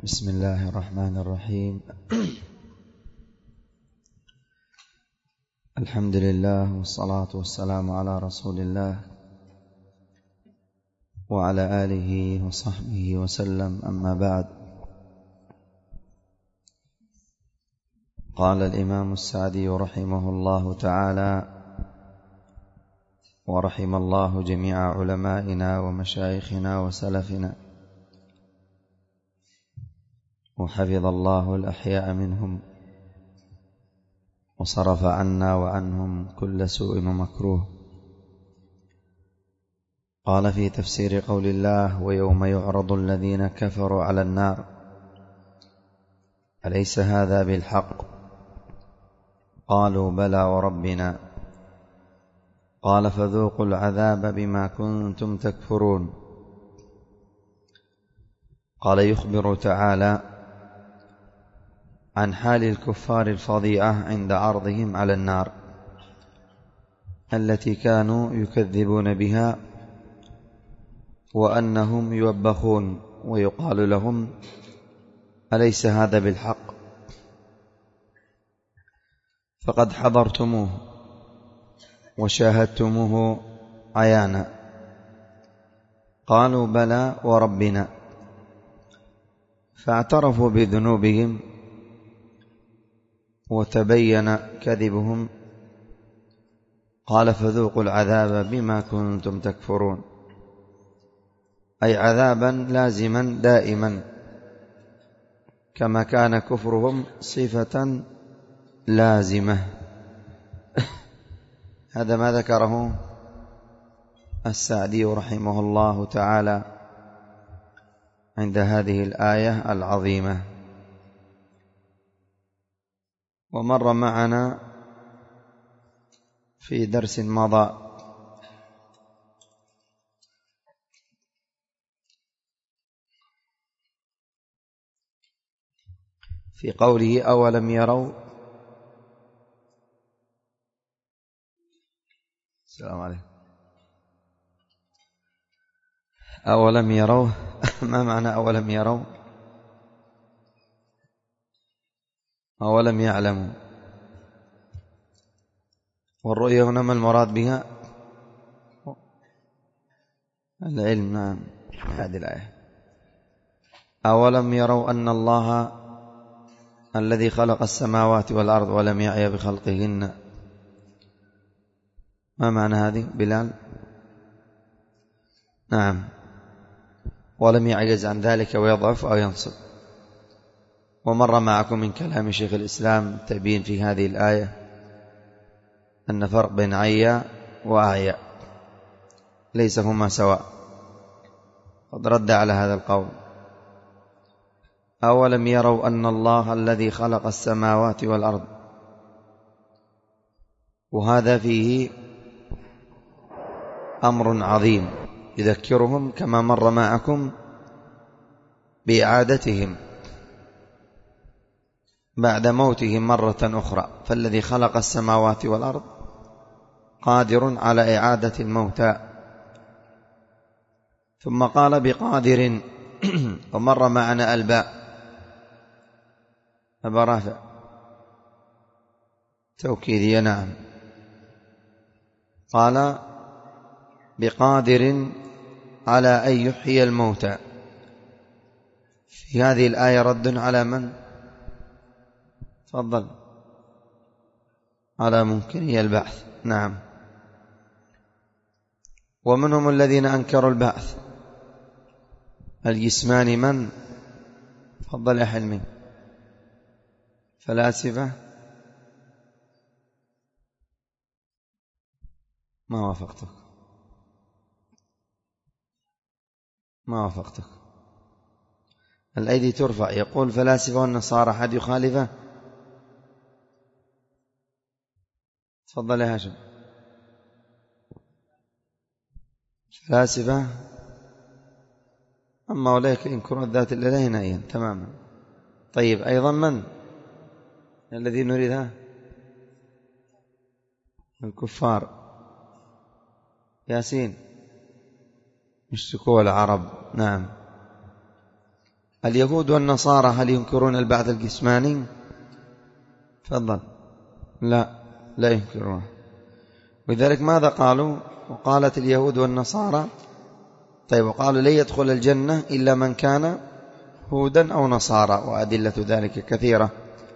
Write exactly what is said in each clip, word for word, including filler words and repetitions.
بسم الله الرحمن الرحيم. الحمد لله والصلاة والسلام على رسول الله وعلى آله وصحبه وسلم، أما بعد. قال الإمام السعدي رحمه الله تعالى: ورحم الله جميع علمائنا ومشايخنا وسلفنا، وحفظ الله الأحياء منهم، وصرف عنا وعنهم كل سوء ومكروه. قال في تفسير قول الله: ويوم يعرض الذين كفروا على النار أليس هذا بالحق؟ قالوا بلى وربنا. قال فذوقوا العذاب بما كنتم تكفرون. قال يخبر تعالى عن حال الكفار الفظيعة عند عرضهم على النار التي كانوا يكذبون بها، وأنهم يوبخون ويقال لهم: أليس هذا بالحق؟ فقد حضرتموه وشاهدتموه عيانا. قالوا بلى وربنا، فاعترفوا بذنوبهم وتبين كذبهم. قال فذوقوا العذاب بما كنتم تكفرون، أي عذابا لازما دائما، كما كان كفرهم صفة لازمة. هذا ما ذكره السعدي رحمه الله تعالى عند هذه الآية العظيمة. ومر معنا في درس مضى في قوله: أولم يروا السلام عليكم أولم يروا ما معنى أولم يروا؟ أولم يعلموا. والرؤية هنا ما المراد بها؟ العلم. نعم، هذه الآية: أولم يروا أن الله الذي خلق السماوات والأرض ولم يعي بخلقهن. ما معنى هذه بلال؟ نعم، ولم يعجز عن ذلك ويضعف أو ينصب. ومر معكم من كلام شيخ الإسلام تبين في هذه الآية أن فرق بين عيا وأعيا، ليس هما سواء. قد رد على هذا القول: أولم يروا أن الله الذي خلق السماوات والأرض. وهذا فيه أمر عظيم يذكرهم كما مر معكم بإعادتهم بعد موتهم مرة أخرى. فالذي خلق السماوات والأرض قادر على إعادة الموتى. ثم قال بقادر، ومر معنا الباء أبا رافع توكيدية. نعم، قال بقادر على أن يحيي الموتى. في هذه الآية رد على من؟ تفضل. على ممكني البعث. نعم. ومنهم الذين أنكروا البعث الجسمان. من؟ تفضل يا حلمي. فلاسفة. ما وافقتك ما وافقتك الأيدي ترفع. يقول فلاسفة والنصارى، حد يخالفه؟ تفضل يا هاشم. فلاسفة. أما أولئك ينكرون الذات الإلهية نائيا تماما. طيب، أيضا من الذي نريدها؟ الكفار. ياسين. مشركو العرب. نعم. اليهود والنصارى هل ينكرون البعث الجسماني؟ تفضل. لا لا ينكرونه. ولذلك ماذا قالوا؟ وقالت اليهود والنصارى طيب وقالوا لن يدخل الجنة إلا من كان هودا أو نصارى، وأدلة ذلك كثيرة.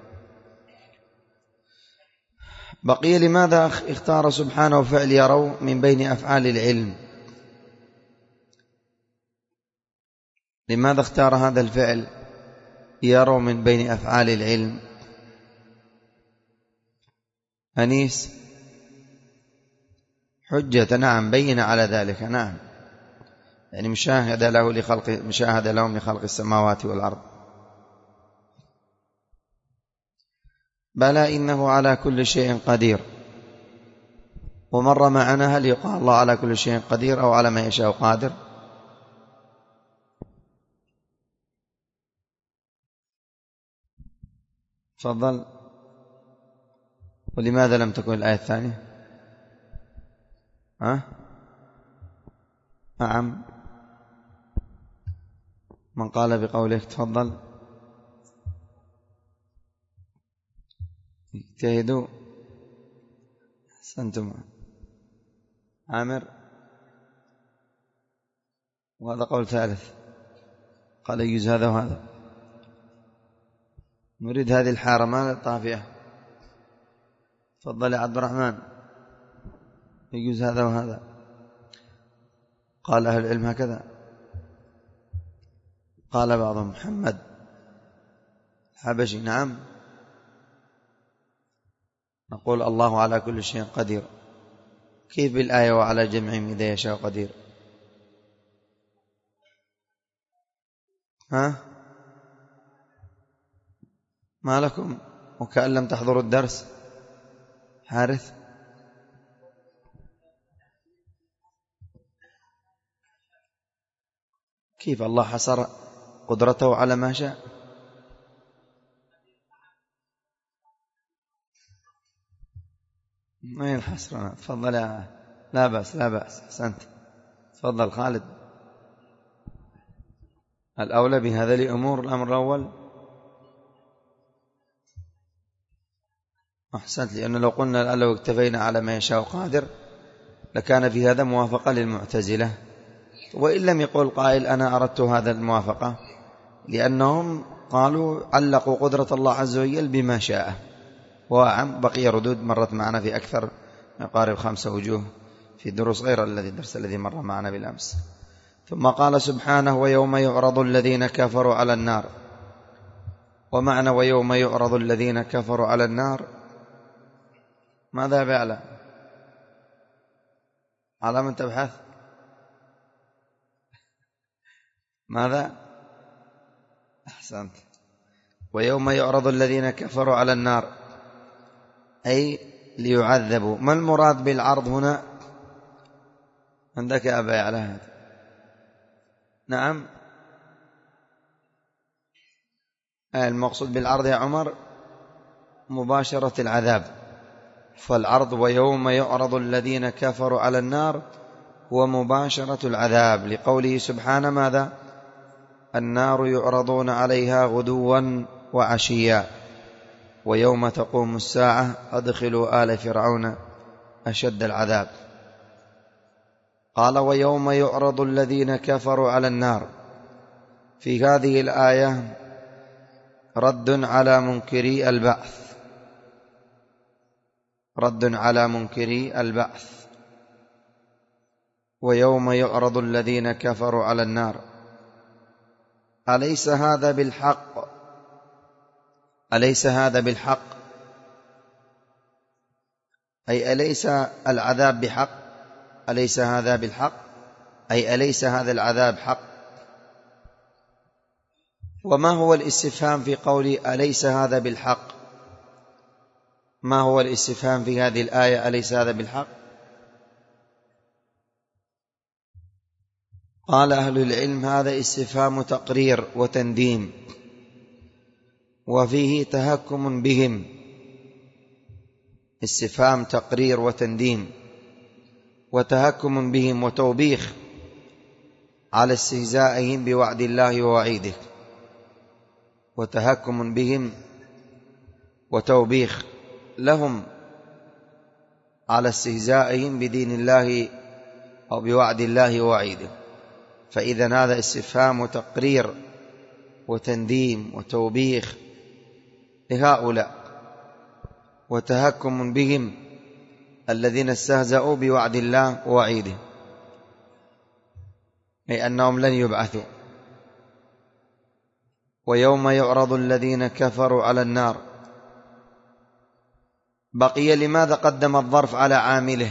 بقي لماذا اختار سبحانه فعل يروا من بين أفعال العلم؟ لماذا اختار هذا الفعل يروا من بين أفعال العلم؟ أنيس حجة، نعم بين على ذلك، نعم يعني مشاهدة له لخلق مشاهدة لهم لخلق السماوات والأرض. بلى إنه على كل شيء قدير. ومر معنا هل يقال الله على كل شيء قدير أو على ما يشاء قادر؟ تفضل. ولماذا لم تكن الآية الثانية؟ ها؟ نعم من قال بقولك. تفضل. اجتهدوا. أحسنتم. عامر. وهذا قول ثالث قال يجوز هذا وهذا. نريد هذه الحارة ما الطافية. تفضل يا عبد الرحمن. يجوز هذا وهذا. قال أهل العلم هكذا. قال بعضهم محمد حبشي. نعم نقول الله على كل شيء قدير. كيف بالآية وعلى جمعهم إذا يشاء قدير؟ ها ما لكم وكأن لم تحضروا الدرس؟ حارث. كيف الله حصر قدرته على ما شاء؟ ما ينحصرنا. تفضل يا. لا بأس لا بأس. أحسنت. تفضل خالد. الأولى بهذا الأمور الأمر الأول. أحسنت. لأنه لو قلنا لو اكتفينا على ما يشاء قادر لكان في هذا موافقة للمعتزلة، وإن لم يقول قائل أنا أردت هذا الموافقة، لأنهم قالوا علقوا قدرة الله عز وجل بما شاء. وعم بقي ردود مرت معنا في أكثر يقارب خمسة وجوه في دروس غير الذي الدرس الذي مر معنا بالأمس. ثم قال سبحانه ويوم يعرض الذين كفروا على النار. ومعنى ويوم يعرض الذين كفروا على النار ماذا بيعلى؟ على من تبحث؟ ماذا؟ أحسنت. ويوم يعرض الذين كفروا على النار أي ليعذبوا. ما المراد بالعرض هنا عندك يا أبا على هذا؟ نعم المقصود بالعرض يا عمر مباشرة العذاب. فالعرض ويوم يعرض الذين كفروا على النار هو مباشرة العذاب، لقوله سبحانه ماذا؟ النار يعرضون عليها غدوا وعشيا ويوم تقوم الساعة أدخلوا آل فرعون أشد العذاب. قال ويوم يعرض الذين كفروا على النار. في هذه الآية رد على منكري البعث، رد على منكري البعث. ويوم يعرض الذين كفروا على النار. أليس هذا بالحق؟ أليس هذا بالحق؟ أي أليس العذاب بحق؟ أليس هذا بالحق؟ أي أليس هذا العذاب حق؟ وما هو الاستفهام في قولي أليس هذا بالحق؟ ما هو الاستفهام في هذه الآية أليس هذا بالحق؟ قال أهل العلم هذا استفهام تقرير وتنديم، وفيه تهكم بهم. استفهام تقرير وتنديم وتهكم بهم وتوبيخ على استهزائهم بوعد الله ووعيده. وتهكم بهم وتوبيخ لهم على استهزائهم بدين الله أو بوعد الله ووعيده. فإذا هذا استفهام وتقرير وتنديم وتوبيخ لهؤلاء، وتهكم بهم الذين استهزأوا بوعد الله ووعيده، أي أنهم لن يبعثوا. ويوم يعرض الذين كفروا على النار. بقي لماذا قدم الظرف على عامله؟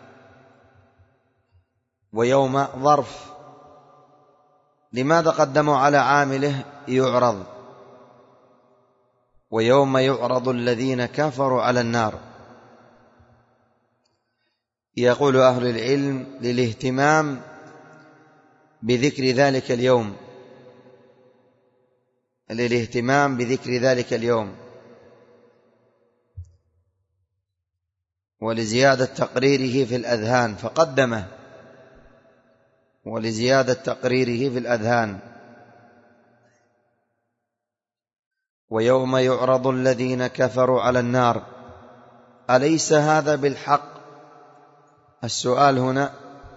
ويوم ظرف، لماذا قدموا على عامله يعرض؟ ويوم يعرض الذين كفروا على النار. يقول أهل العلم للاهتمام بذكر ذلك اليوم، للاهتمام بذكر ذلك اليوم، ولزيادة تقريره في الأذهان فقدمه، ولزيادة تقريره في الأذهان. ويوم يعرض الذين كفروا على النار. أليس هذا بالحق؟ السؤال هنا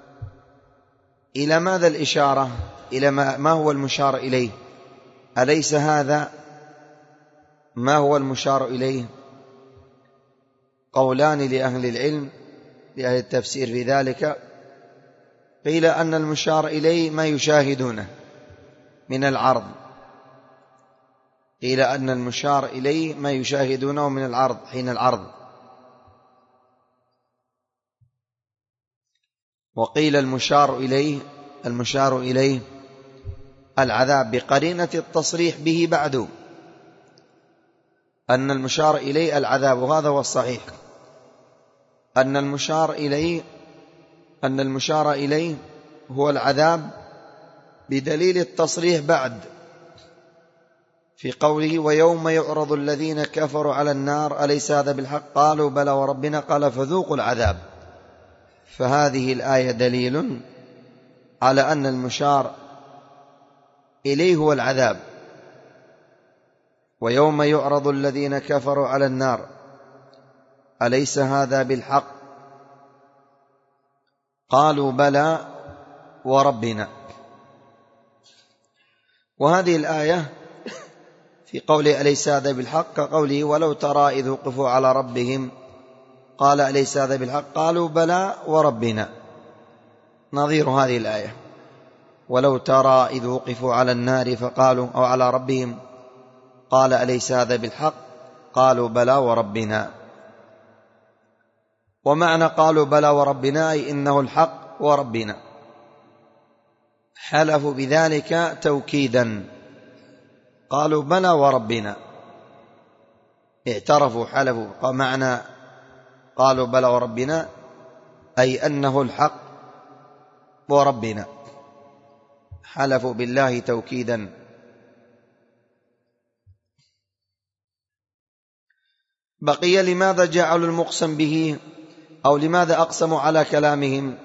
إلى ماذا الإشارة؟ إلى ما هو المشار إليه؟ أليس هذا ما هو المشار إليه؟ قولان لأهل العلم، لأهل التفسير في ذلك. قيل أن المشار إليه ما يشاهدونه من العرض، قيل أن المشار إليه ما يشاهدونه من العرض حين العرض. وقيل المشار إليه المشار إليه العذاب بقرينة التصريح به بعد، أن المشار إليه العذاب، وهذا هو الصحيح، أن المشار إليه أن المشار إليه هو العذاب بدليل التصريح بعد في قوله ويوم يعرض الذين كفروا على النار أليس هذا بالحق؟ قالوا بلى وربنا، قال فذوقوا العذاب. فهذه الآية دليل على أن المشار إليه هو العذاب. ويوم يعرض الذين كفروا على النار أليس هذا بالحق؟ قالوا بلى وربنا. وهذه الآية في قوله أليس هذا بالحق كقوله ولو ترى إذ وقفوا على ربهم قال أليس هذا بالحق؟ قالوا بلى وربنا، نظير هذه الآية ولو ترى إذ وقفوا على النار فقالوا أو على ربهم قال أليس هذا بالحق؟ قالوا بلى وربنا. ومعنى قالوا بلى وربنا أي إنه الحق وربنا، حلفوا بذلك توكيدا، قالوا بلى وربنا، اعترفوا حلفوا. معنى قالوا بلى وربنا أي أنه الحق وربنا، حلفوا بالله توكيدا. بقي لماذا جعلوا المقسم به أو لماذا أقسموا على كلامهم؟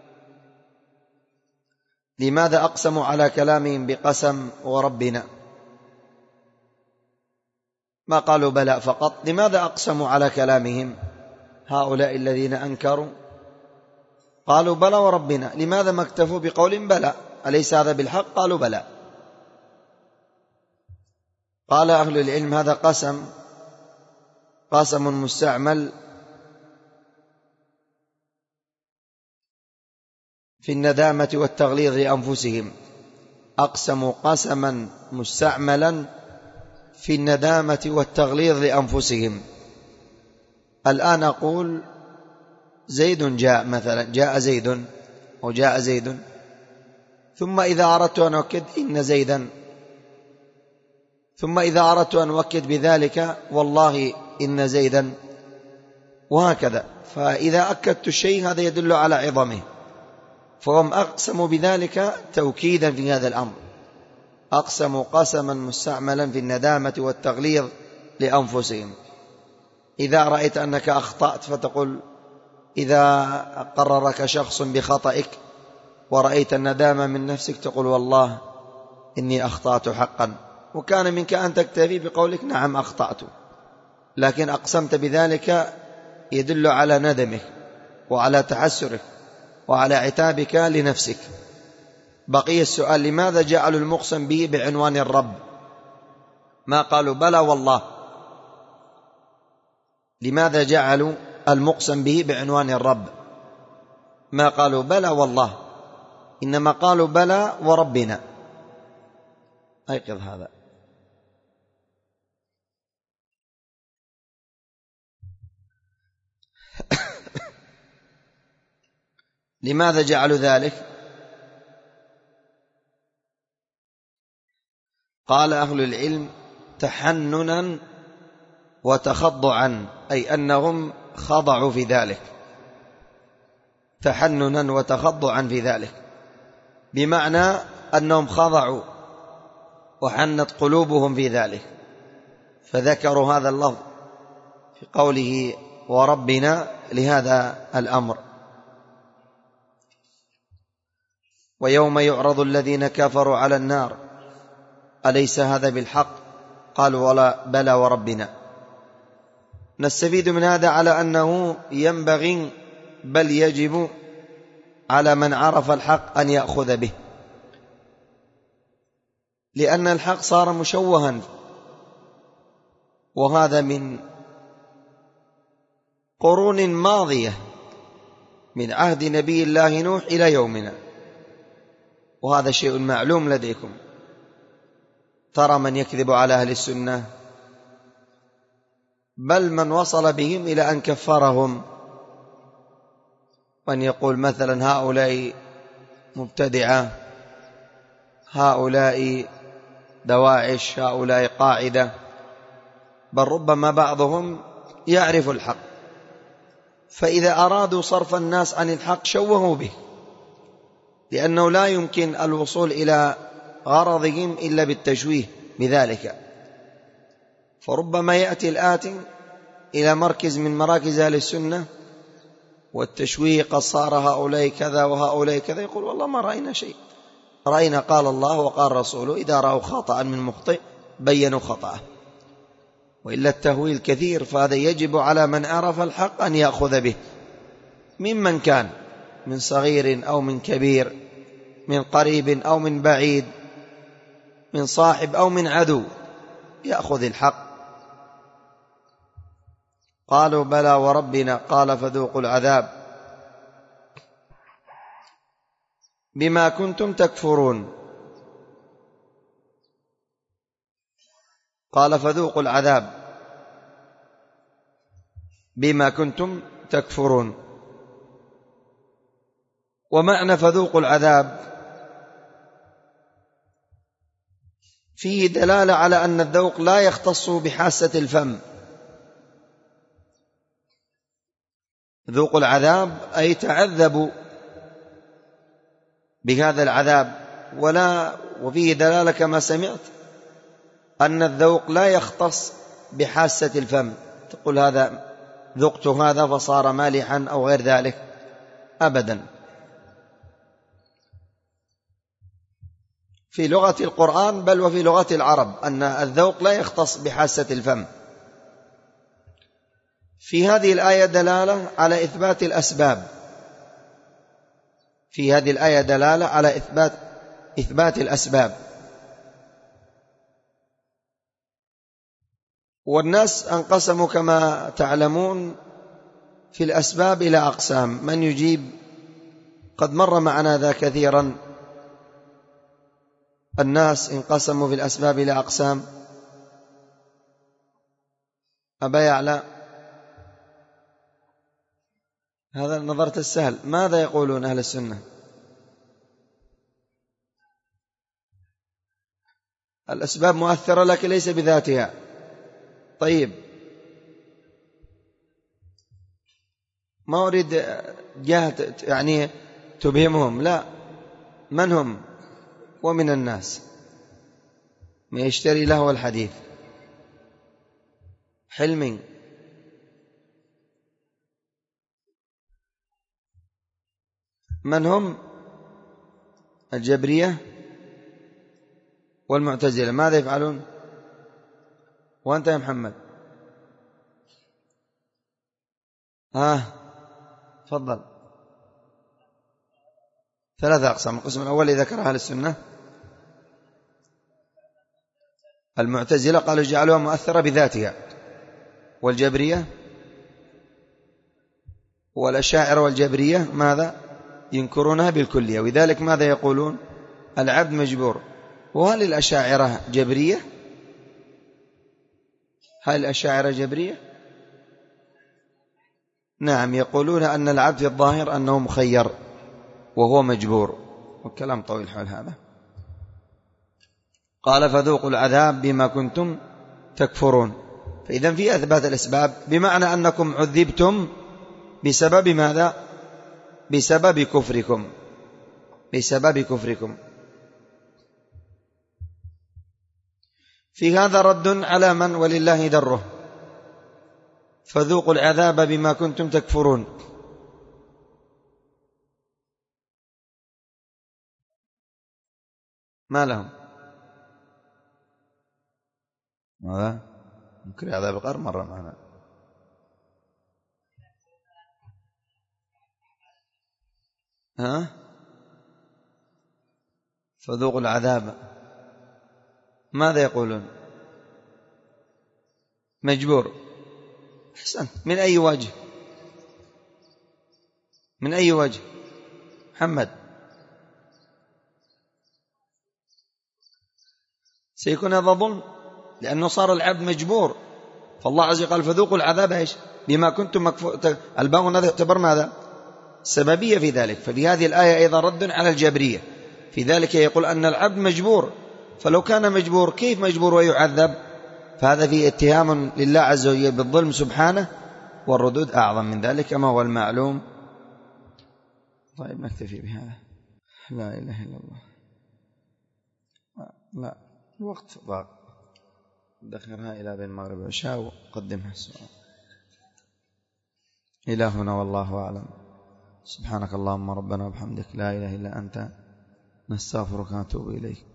لماذا أقسموا على كلامهم بقسم وربنا؟ ما قالوا بلى فقط، لماذا أقسموا على كلامهم هؤلاء الذين أنكروا؟ قالوا بلى وربنا، لماذا ما اكتفوا بقول بلى؟ أليس هذا بالحق؟ قالوا بلى. قال أهل العلم هذا قسم قسم مستعمل في الندامة والتغليظ لأنفسهم، أقسموا قسما مستعملا في الندامة والتغليظ لأنفسهم. الآن أقول زيد جاء مثلا، جاء زيد أو جاء زيد، ثم إذا أردت أن أؤكد إن زيدا، ثم إذا أردت أن أؤكد بذلك والله إن زيدا، وهكذا. فإذا أكدت الشيء هذا يدل على عظمه، فهم أقسموا بذلك توكيدا في هذا الأمر، أقسموا قسما مستعملا في الندامة والتغليظ لأنفسهم. إذا رأيت أنك أخطأت فتقول، إذا قررك شخص بخطئك ورأيت الندامة من نفسك تقول والله إني أخطأت حقا، وكان منك أن تكتفي بقولك نعم أخطأت، لكن أقسمت بذلك يدل على ندمك وعلى تحسرك وعلى عتابك لنفسك. بقي السؤال: لماذا جعلوا المقسم به بعنوان الرب؟ ما قالوا بلى والله؟ لماذا جعلوا المقسم به بعنوان الرب؟ ما قالوا بلى والله، إنما قالوا بلى وربنا. أيقظ هذا. لماذا جعلوا ذلك؟ قال أهل العلم: تحننا وتخضعا، أي أنهم خضعوا في ذلك، تحننا وتخضعا في ذلك، بمعنى أنهم خضعوا وحنت قلوبهم في ذلك، فذكروا هذا اللفظ في قوله وربنا لهذا الأمر. ويوم يعرض الذين كفروا على النار أليس هذا بالحق؟ قالوا ولا بلى وربنا. نستفيد من هذا على أنه ينبغي بل يجب على من عرف الحق أن يأخذ به، لأن الحق صار مشوها، وهذا من قرون ماضية من عهد نبي الله نوح إلى يومنا، وهذا شيء معلوم لديكم. ترى من يكذب على أهل السنة، بل من وصل بهم إلى أن كفرهم، وأن يقول مثلا هؤلاء مبتدعة، هؤلاء دواعش، هؤلاء قاعدة، بل ربما بعضهم يعرف الحق، فإذا أرادوا صرف الناس عن الحق شوهوا به، لأنه لا يمكن الوصول إلى غرضهم إلا بالتشويه بذلك. فربما يأتي الآتي إلى مركز من مراكز أهل السنة والتشويه قد صار هؤلاء كذا وهؤلاء كذا، يقول والله ما رأينا شيء، رأينا قال الله وقال رسوله، إذا رأوا خطأ من مخطئ بينوا خطأه، وإلا التهويل كثير. فهذا يجب على من عرف الحق أن يأخذ به، ممن كان، من صغير أو من كبير، من قريب أو من بعيد، من صاحب أو من عدو، يأخذ الحق. قالوا بلى وربنا، قال فذوقوا العذاب بما كنتم تكفرون. قال فذوقوا العذاب بما كنتم تكفرون. ومعنى فذوقوا العذاب فيه دلالة على أن الذوق لا يختص بحاسة الفم. ذوقوا العذاب أي تعذبوا بهذا العذاب، ولا وفيه دلالة كما سمعت أن الذوق لا يختص بحاسة الفم، تقول هذا ذقت هذا فصار مالحا أو غير ذلك، أبدا. في لغة القرآن بل وفي لغة العرب أن الذوق لا يختص بحاسة الفم. في هذه الآية دلالة على إثبات الأسباب، في هذه الآية دلالة على إثبات إثبات الأسباب. والناس انقسموا كما تعلمون في الأسباب إلى أقسام. من يجيب؟ قد مر معنا ذا كثيرا. الناس انقسموا في الأسباب إلى أقسام. أبا يعلى، هذا نظرة السهل، ماذا يقولون أهل السنة؟ الأسباب مؤثرة لكن ليس بذاتها. طيب، ما أريد جهة يعني تبهمهم، لا، من هم؟ ومن الناس ما يشتري له الحديث. حلمي، من هم؟ الجبرية والمعتزلة. ماذا يفعلون؟ وأنت يا محمد؟ ها تفضل. ثلاثة أقسام. القسم الأول ذكر أهل السنة المعتزلة قالوا جعلوها مؤثرة بذاتها، والجبرية والأشاعرة والجبرية ماذا؟ ينكرونها بالكلية، وذلك ماذا يقولون؟ العبد مجبور. وهل الأشاعرة جبرية؟ هل الأشاعرة جبرية؟ نعم، يقولون أن العبد في الظاهر أنه مخير وهو مجبور، والكلام طويل حول هذا. قال فذوقوا العذاب بما كنتم تكفرون. فإذا في أثبات الأسباب بمعنى أنكم عذبتم بسبب ماذا؟ بسبب كفركم، بسبب كفركم. في هذا رد على من ولله دره. فذوقوا العذاب بما كنتم تكفرون. ما لهم؟ ماذا؟ ممكن عذاب القبر مرة معنا. ها؟ فذوقوا العذاب ماذا يقولون؟ مجبور. أحسنت. من أي وجه؟ من أي وجه محمد؟ سيكون هذا ظلم، لأنه صار العبد مجبور. فالله عز وجل قال فذوقوا العذاب إيش؟ بما كنتم مكفور. الباء هذا يعتبر ماذا؟ سببية في ذلك. ففي هذه الآية أيضا رد على الجبرية في ذلك، يقول أن العبد مجبور، فلو كان مجبور كيف مجبور ويعذب؟ فهذا فيه اتهام لله عز وجل بالظلم سبحانه، والردود أعظم من ذلك كما هو المعلوم. طيب نكتفي بهذا. لا إله إلا الله. لا الوقت ضاق، دخلها إلى بين المغرب والعشاء وقدمها السؤال. إلى هنا والله أعلم. سبحانك اللهم ربنا وبحمدك لا إله إلا أنت نستغفرك ونتوب إليك.